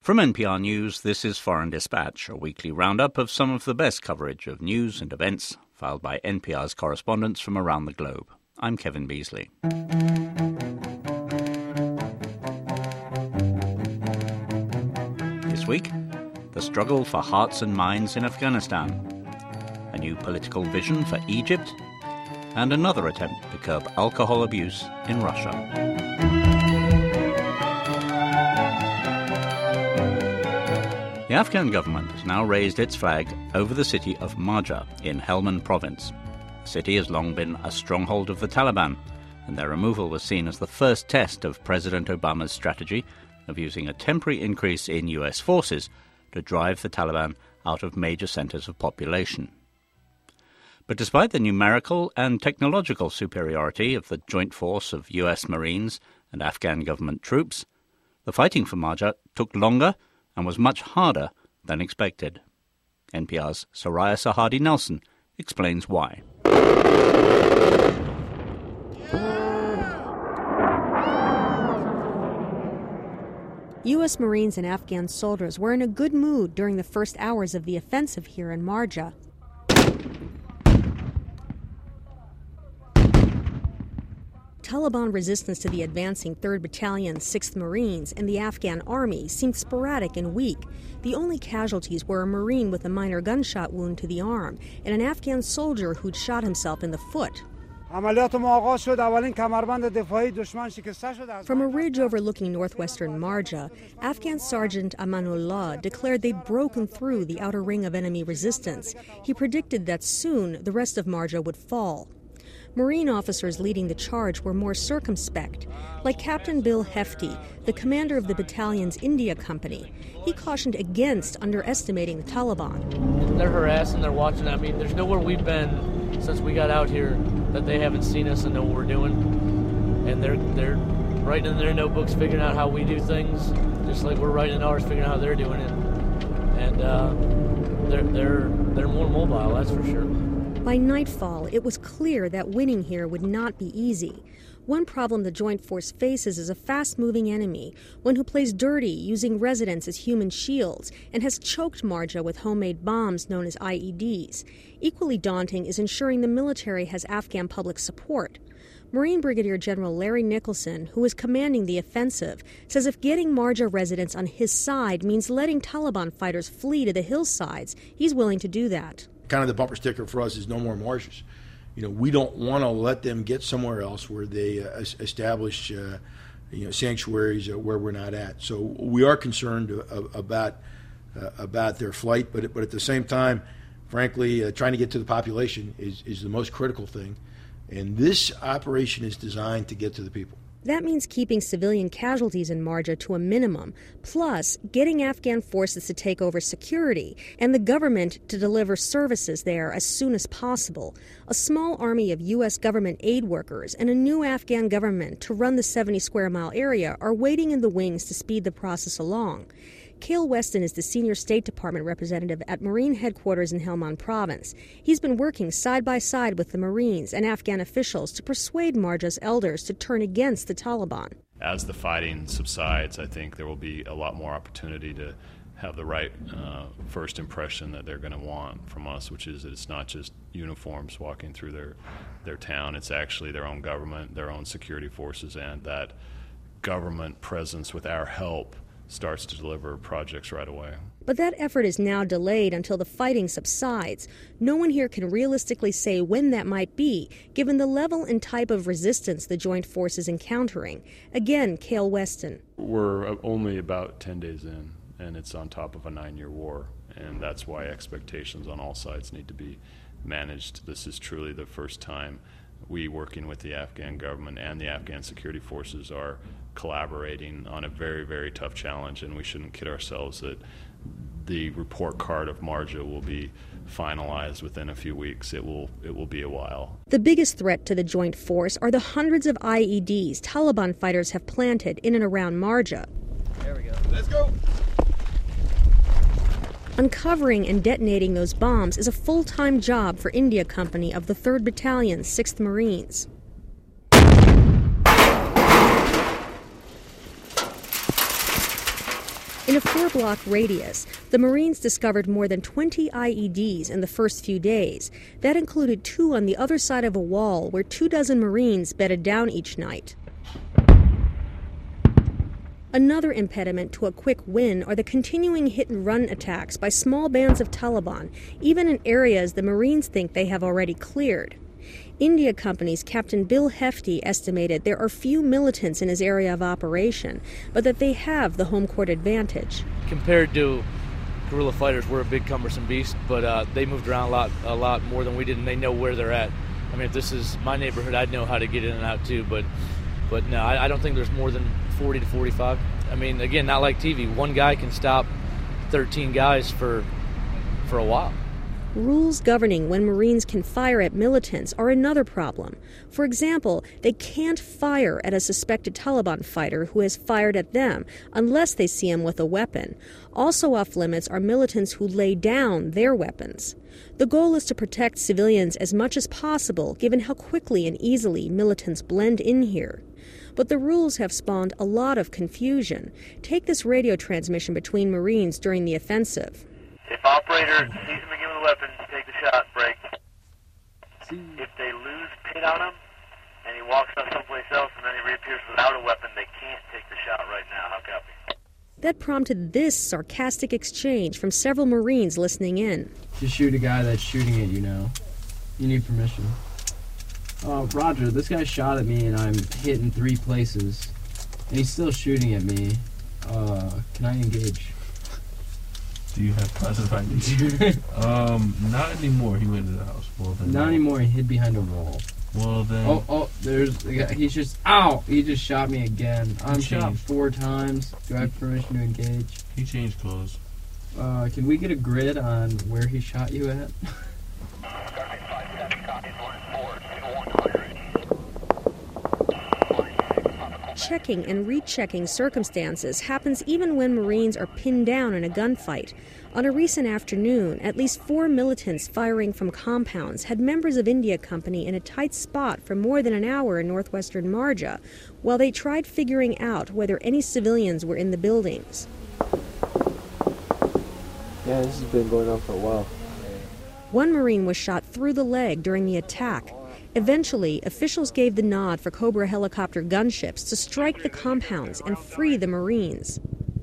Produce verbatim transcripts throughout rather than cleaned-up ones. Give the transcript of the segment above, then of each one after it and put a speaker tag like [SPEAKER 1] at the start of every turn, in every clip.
[SPEAKER 1] From N P R News, this is Foreign Dispatch, a weekly roundup of some of the best coverage of news and events filed by N P R's correspondents from around the globe. I'm Kevin Beasley. This week, the struggle for hearts and minds in Afghanistan, a new political vision for Egypt, and another attempt to curb alcohol abuse in Russia. The Afghan government has now raised its flag over the city of Marja in Helmand province. The city has long been a stronghold of the Taliban, and their removal was seen as the first test of President Obama's strategy of using a temporary increase in U S forces to drive the Taliban out of major centers of population. But despite the numerical and technological superiority of the joint force of U S Marines and Afghan government troops, the fighting for Marja took longer and was much harder than expected. N P R's Soraya Sahadi Nelson explains why.
[SPEAKER 2] U S Marines and Afghan soldiers were in a good mood during the first hours of the offensive here in Marja. Taliban resistance to the advancing third Battalion, sixth Marines, and the Afghan army seemed sporadic and weak. The only casualties were a Marine with a minor gunshot wound to the arm and an Afghan soldier who'd shot himself in the foot. From a ridge overlooking northwestern Marja, Afghan Sergeant Amanullah declared they'd broken through the outer ring of enemy resistance. He predicted that soon the rest of Marja would fall. Marine officers leading the charge were more circumspect, like Captain Bill Hefty, the commander of the battalion's India Company. He cautioned against underestimating the Taliban.
[SPEAKER 3] They're harassing, they're watching. I mean, there's nowhere we've been since we got out here that they haven't seen us and know what we're doing. And they're they're writing in their notebooks, figuring out how we do things, just like we're writing in ours, figuring out how they're doing it. And uh, they're they're they're more mobile, that's for sure.
[SPEAKER 2] By nightfall, it was clear that winning here would not be easy. One problem the Joint Force faces is a fast-moving enemy, one who plays dirty, using residents as human shields, and has choked Marja with homemade bombs known as I E Ds. Equally daunting is ensuring the military has Afghan public support. Marine Brigadier General Larry Nicholson, who is commanding the offensive, says if getting Marja residents on his side means letting Taliban fighters flee to the hillsides, he's willing to do that.
[SPEAKER 4] Kind of the bumper sticker for us is no more marshes. You know, we don't want to let them get somewhere else where they uh, establish, uh, you know, sanctuaries uh, where we're not at. So we are concerned uh, about uh, about their flight, but but at the same time, frankly, uh, trying to get to the population is is the most critical thing. And this operation is designed to get to the people.
[SPEAKER 2] That means keeping civilian casualties in Marja to a minimum, plus getting Afghan forces to take over security and the government to deliver services there as soon as possible. A small army of U S government aid workers and a new Afghan government to run the seventy square mile area are waiting in the wings to speed the process along. Cale Weston is the senior State Department representative at Marine headquarters in Helmand province. He's been working side by side with the Marines and Afghan officials to persuade Marja's elders to turn against the Taliban.
[SPEAKER 5] As the fighting subsides, I think there will be a lot more opportunity to have the right uh, first impression that they're going to want from us, which is that it's not just uniforms walking through their, their town. It's actually their own government, their own security forces, and that government presence with our help starts to deliver projects right away.
[SPEAKER 2] But that effort is now delayed until the fighting subsides. No one here can realistically say when that might be, given the level and type of resistance the Joint Force is encountering. Again, Cale Weston.
[SPEAKER 5] We're only about ten days in, and it's on top of a nine-year war, and that's why expectations on all sides need to be managed. This is truly the first time we, working with the Afghan government and the Afghan security forces, are collaborating on a very, very tough challenge, and we shouldn't kid ourselves that the report card of Marja will be finalized within a few weeks. It will it will be a while.
[SPEAKER 2] The biggest threat to the Joint Force are the hundreds of I E Ds Taliban fighters have planted in and around Marja.
[SPEAKER 3] There we go.
[SPEAKER 4] Let's go!
[SPEAKER 2] Uncovering and detonating those bombs is a full-time job for India Company of the third Battalion, sixth Marines. In a four-block radius, the Marines discovered more than twenty I E Ds in the first few days. That included two on the other side of a wall where two dozen Marines bedded down each night. Another impediment to a quick win are the continuing hit-and-run attacks by small bands of Taliban, even in areas the Marines think they have already cleared. India Company's Captain Bill Hefty estimated there are few militants in his area of operation, but that they have the home court advantage.
[SPEAKER 3] Compared to guerrilla fighters, we're a big cumbersome beast, but uh, they moved around a lot, a lot more than we did, and they know where they're at. I mean, if this is my neighborhood, I'd know how to get in and out too, but but no, I, I don't think there's more than forty to forty-five. I mean, again, not like T V. One guy can stop thirteen guys for for a while.
[SPEAKER 2] Rules governing when Marines can fire at militants are another problem. For example, they can't fire at a suspected Taliban fighter who has fired at them unless they see him with a weapon. Also off limits are militants who lay down their weapons. The goal is to protect civilians as much as possible, given how quickly and easily militants blend in here. But the rules have spawned a lot of confusion. Take this radio transmission between Marines during the offensive.
[SPEAKER 6] If operator sees him and give him the weapon, take the shot, break. If they lose pit on him, and he walks up someplace else and then he reappears without a weapon, they can't take the shot right now. How copy?
[SPEAKER 2] That prompted this sarcastic exchange from several Marines listening in.
[SPEAKER 7] To shoot a guy that's shooting at you now, you need permission. Uh, Roger, this guy shot at me and I'm hit in three places, and he's still shooting at me. Uh, can I engage?
[SPEAKER 8] Do you have classified details? um, not anymore. He went to the house. Well, then
[SPEAKER 7] Not
[SPEAKER 8] no.
[SPEAKER 7] anymore. He hid behind a wall.
[SPEAKER 8] Well then.
[SPEAKER 7] Oh, oh, there's the guy. He's just, ow! He just shot me again. I'm
[SPEAKER 8] He
[SPEAKER 7] shot
[SPEAKER 8] changed.
[SPEAKER 7] four times. Do I have permission to engage?
[SPEAKER 8] He changed clothes.
[SPEAKER 7] Uh, can we get a grid on where he shot you at?
[SPEAKER 2] Checking and rechecking circumstances happens even when Marines are pinned down in a gunfight. On a recent afternoon, at least four militants firing from compounds had members of India Company in a tight spot for more than an hour in northwestern Marja, while they tried figuring out whether any civilians were in the buildings.
[SPEAKER 9] Yeah, this has been going on for a while.
[SPEAKER 2] One Marine was shot through the leg during the attack. Eventually, officials gave the nod for Cobra helicopter gunships to strike the compounds and free the Marines.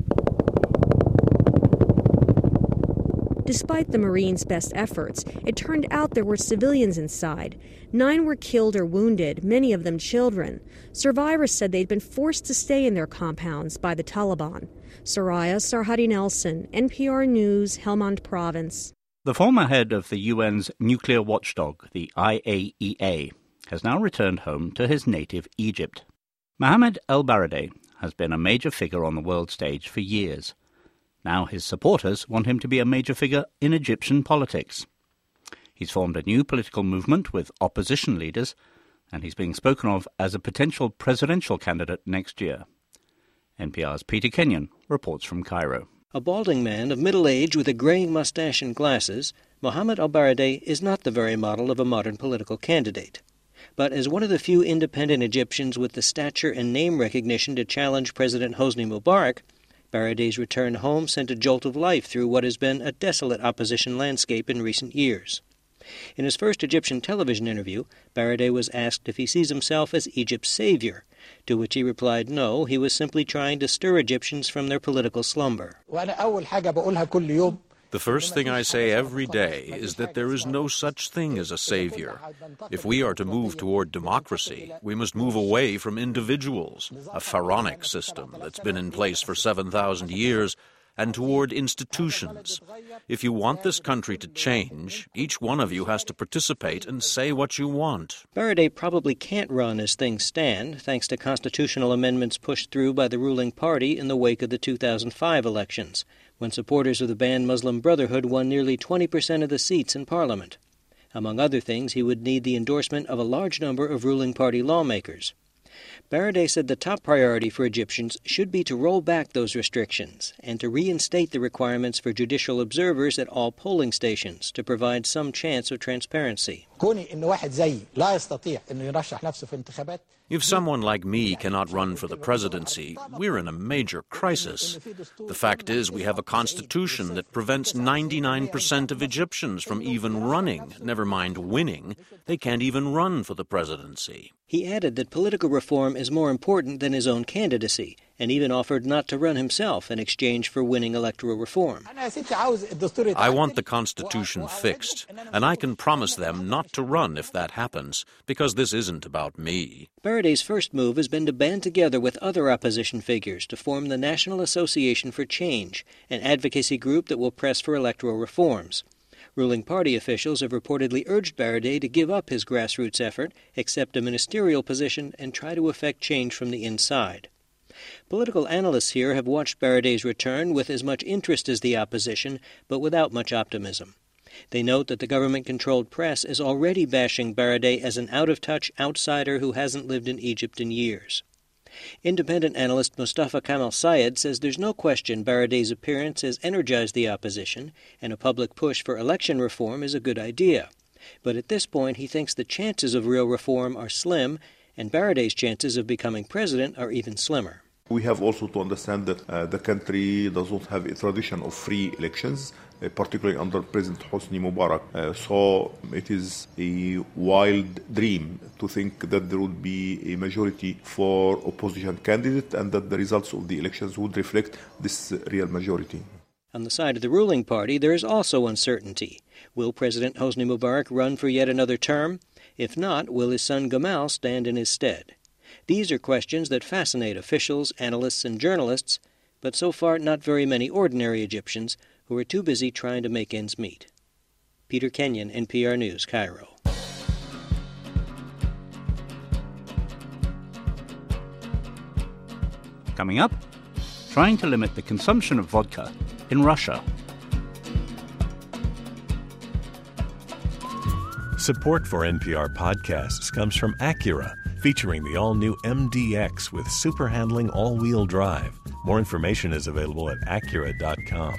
[SPEAKER 2] Despite the Marines' best efforts, it turned out there were civilians inside. Nine were killed or wounded, many of them children. Survivors said they'd been forced to stay in their compounds by the Taliban. Soraya Sarhadi Nelson, N P R News, Helmand Province.
[SPEAKER 1] The former head of the U N's nuclear watchdog, the I A E A, has now returned home to his native Egypt. Mohammed El-Baradei has been a major figure on the world stage for years. Now his supporters want him to be a major figure in Egyptian politics. He's formed a new political movement with opposition leaders, and he's being spoken of as a potential presidential candidate next year. N P R's Peter Kenyon reports from Cairo.
[SPEAKER 10] A balding man of middle age with a graying mustache and glasses, Mohammed El-Baradei is not the very model of a modern political candidate. But as one of the few independent Egyptians with the stature and name recognition to challenge President Hosni Mubarak, Baradei's return home sent a jolt of life through what has been a desolate opposition landscape in recent years. In his first Egyptian television interview, Baradei was asked if he sees himself as Egypt's savior, to which he replied no, he was simply trying to stir Egyptians from their political slumber.
[SPEAKER 11] The first thing I say every day is that there is no such thing as a savior. If we are to move toward democracy, we must move away from individuals, a pharaonic system that's been in place for seven thousand years, and toward institutions. If you want this country to change, each one of you has to participate and say what you want.
[SPEAKER 10] Baradei probably can't run as things stand, thanks to constitutional amendments pushed through by the ruling party in the wake of the two thousand five elections, when supporters of the banned Muslim Brotherhood won nearly twenty percent of the seats in Parliament. Among other things, he would need the endorsement of a large number of ruling party lawmakers. Baradei said the top priority for Egyptians should be to roll back those restrictions and to reinstate the requirements for judicial observers at all polling stations to provide some chance of transparency.
[SPEAKER 11] If someone like me cannot run for the presidency, we're in a major crisis. The fact is, we have a constitution that prevents ninety-nine percent of Egyptians from even running, never mind winning. They can't even run for the presidency.
[SPEAKER 10] He added that political reform is more important than his own candidacy, and even offered not to run himself in exchange for winning electoral reform.
[SPEAKER 11] I want the Constitution fixed, and I can promise them not to run if that happens, because this isn't about me.
[SPEAKER 10] Baradei's first move has been to band together with other opposition figures to form the National Association for Change, an advocacy group that will press for electoral reforms. Ruling party officials have reportedly urged Baradei to give up his grassroots effort, accept a ministerial position, and try to effect change from the inside. Political analysts here have watched Baradei's return with as much interest as the opposition, but without much optimism. They note that the government-controlled press is already bashing Baradei as an out-of-touch outsider who hasn't lived in Egypt in years. Independent analyst Mustafa Kamal Sayed says there's no question Baradei's appearance has energized the opposition, and a public push for election reform is a good idea. But at this point, he thinks the chances of real reform are slim, and Baradei's chances of becoming president are even slimmer.
[SPEAKER 12] We have also to understand that uh, the country does not have a tradition of free elections, uh, particularly under President Hosni Mubarak. Uh, so it is a wild dream to think that there would be a majority for opposition candidate and that the results of the elections would reflect this uh, real majority.
[SPEAKER 10] On the side of the ruling party, there is also uncertainty. Will President Hosni Mubarak run for yet another term? If not, will his son Gamal stand in his stead? These are questions that fascinate officials, analysts, and journalists, but so far not very many ordinary Egyptians who are too busy trying to make ends meet. Peter Kenyon, N P R News, Cairo.
[SPEAKER 1] Coming up, trying to limit the consumption of vodka in Russia.
[SPEAKER 13] Support for N P R podcasts comes from Acura, featuring the all-new M D X with super handling all-wheel drive. More information is available at Acura dot com.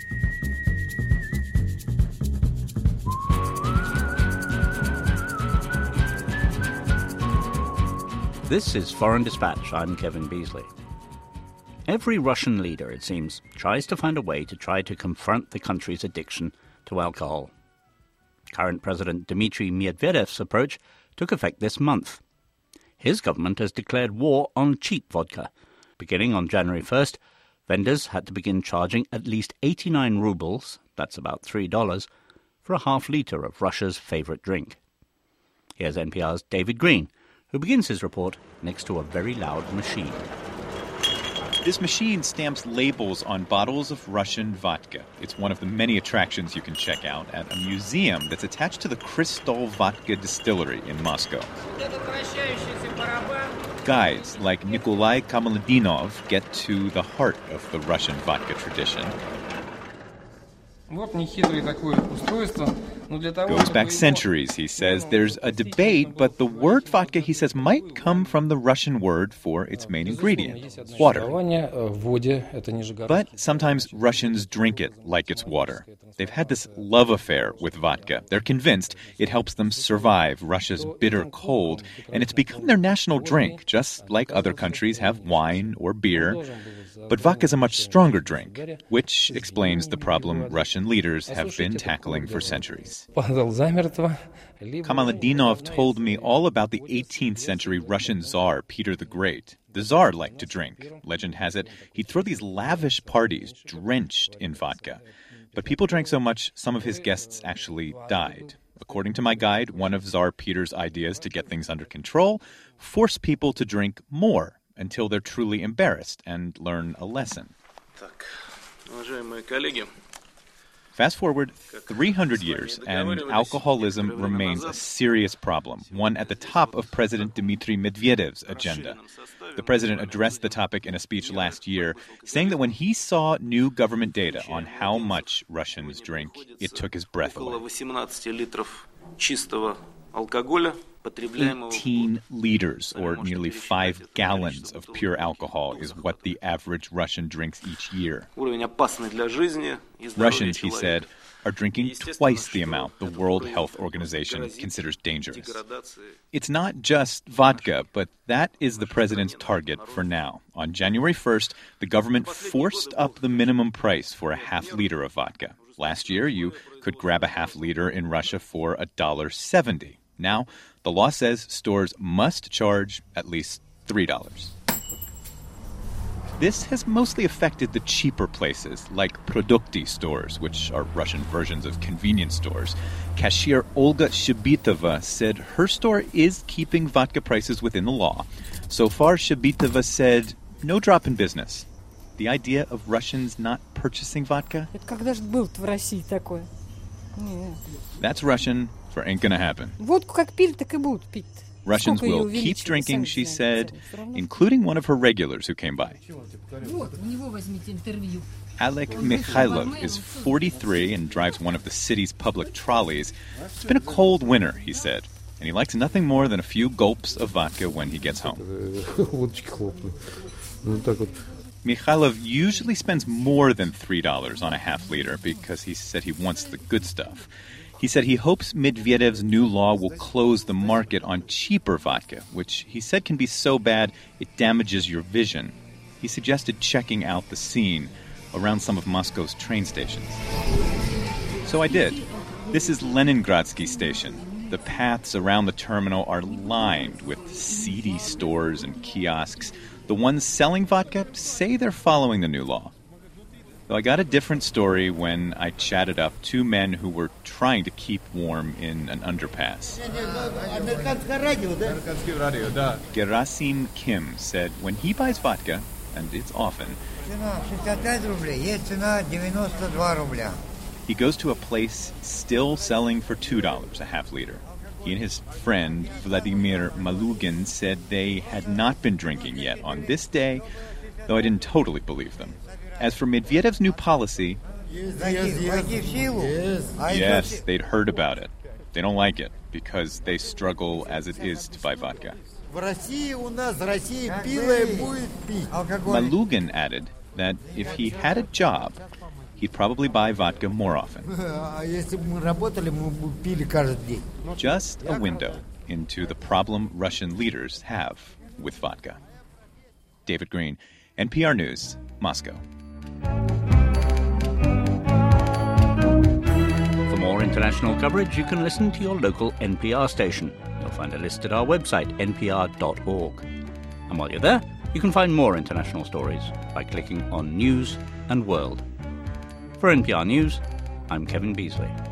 [SPEAKER 1] This is Foreign Dispatch. I'm Kevin Beasley. Every Russian leader, it seems, tries to find a way to try to confront the country's addiction to alcohol. Current President Dmitry Medvedev's approach took effect this month. His government has declared war on cheap vodka. Beginning on January first, vendors had to begin charging at least eighty-nine rubles, that's about three dollars, for a half litre of Russia's favourite drink. Here's N P R's David Green, who begins his report next to a very loud machine.
[SPEAKER 14] This machine stamps labels on bottles of Russian vodka. It's one of the many attractions you can check out at a museum that's attached to the Kristol Vodka Distillery in Moscow. Guides like Nikolai Kamaladinov get to the heart of the Russian vodka tradition. Goes back centuries, he says. There's a debate, but the word vodka, he says, might come from the Russian word for its main ingredient, water. But sometimes Russians drink it like it's water. They've had this love affair with vodka. They're convinced it helps them survive Russia's bitter cold, and it's become their national drink, just like other countries have wine or beer. But vodka is a much stronger drink, which explains the problem Russian leaders have been tackling for centuries. Kamaladinov told me all about the eighteenth century Russian Tsar Peter the Great. The Tsar liked to drink. Legend has it, he'd throw these lavish parties drenched in vodka. But people drank so much, some of his guests actually died. According to my guide, one of Tsar Peter's ideas to get things under control, force people to drink more until they're truly embarrassed and learn a lesson. Fast forward three hundred years, and alcoholism remains a serious problem, one at the top of President Dmitry Medvedev's agenda. The president addressed the topic in a speech last year, saying that when he saw new government data on how much Russians drink, it took his breath away. eighteen liters, or nearly five gallons of pure alcohol, is what the average Russian drinks each year. Russians, he said, are drinking twice the amount the World Health Organization considers dangerous. It's not just vodka, but that is the president's target for now. On January first, the government forced up the minimum price for a half liter of vodka. Last year, you could grab a half liter in Russia for one dollar seventy. Now, the law says stores must charge at least three dollars. This has mostly affected the cheaper places, like Produkty stores, which are Russian versions of convenience stores. Cashier Olga Shebitova said her store is keeping vodka prices within the law. So far, Shebitova said no drop in business. The idea of Russians not purchasing vodka? That's Russian for ain't gonna happen. Russians will keep drinking, she said, including one of her regulars who came by. Alek Mikhailov is forty-three and drives one of the city's public trolleys. It's been a cold winter, he said, and he likes nothing more than a few gulps of vodka when he gets home. Mikhailov usually spends more than three dollars on a half liter because he said he wants the good stuff. He said he hopes Medvedev's new law will close the market on cheaper vodka, which he said can be so bad it damages your vision. He suggested checking out the scene around some of Moscow's train stations. So I did. This is Leningradsky Station. The paths around the terminal are lined with seedy stores and kiosks. The ones selling vodka say they're following the new law. Though I got a different story when I chatted up two men who were trying to keep warm in an underpass. Gerasim Kim said when he buys vodka, and it's often, he goes to a place still selling for two dollars a half liter. He and his friend Vladimir Malugin said they had not been drinking yet on this day, though I didn't totally believe them. As for Medvedev's new policy, yes, they'd heard about it. They don't like it because they struggle as it is to buy vodka. Malugin added that if he had a job, he'd probably buy vodka more often. Just a window into the problem Russian leaders have with vodka. David Green, N P R News, Moscow.
[SPEAKER 1] For more international coverage, you can listen to your local N P R station. You'll find a list at our website, n p r dot org. And while you're there, you can find more international stories by clicking on News and World. For N P R News, I'm Kevin Beasley.